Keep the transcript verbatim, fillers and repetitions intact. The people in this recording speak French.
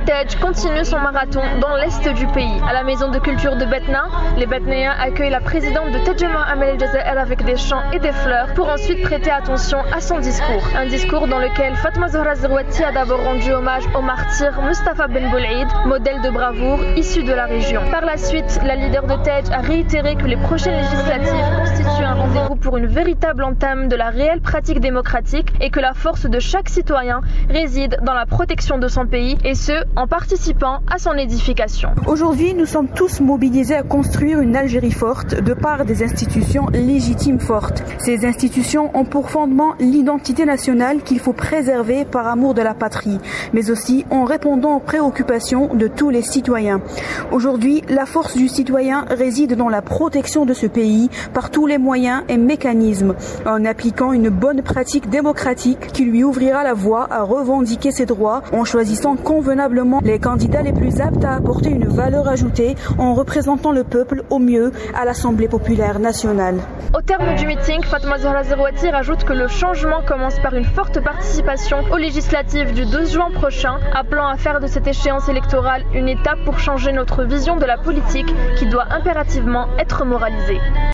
Tej continue son marathon dans l'est du pays. À la maison de culture de Betna, les Betnéens accueillent la présidente de Tejema Amel El Jazair avec des chants et des fleurs pour ensuite prêter attention à son discours. Un discours dans lequel Fatma Zahra Zerouati a d'abord rendu hommage au martyr Mustafa Ben Boul'id, modèle de bravoure issu de la région. Par la suite, la leader de Tej a réitéré que les prochaines législatives constituent un rendez-vous pour une véritable entame de la réelle pratique démocratique et que la force de chaque citoyen réside dans la protection de son pays et ce, en participant à son édification. Aujourd'hui, nous sommes tous mobilisés à construire une Algérie forte de par des institutions légitimes fortes. Ces institutions ont pour fondement l'identité nationale qu'il faut préserver par amour de la patrie, mais aussi en répondant aux préoccupations de tous les citoyens. Aujourd'hui, la force du citoyen réside dans la protection de ce pays par tous les moyens et mécanismes, en appliquant une bonne pratique démocratique qui lui ouvrira la voie à revendiquer ses droits en choisissant convenablement les candidats les plus aptes à apporter une valeur ajoutée en représentant le peuple au mieux à l'Assemblée populaire nationale. Au terme du meeting, Fatma Zahra Zerouati rajoute que le changement commence par une forte participation aux législatives du douze juin prochain, appelant à faire de cette échéance électorale une étape pour changer notre vision de la politique qui doit impérativement être moralisée.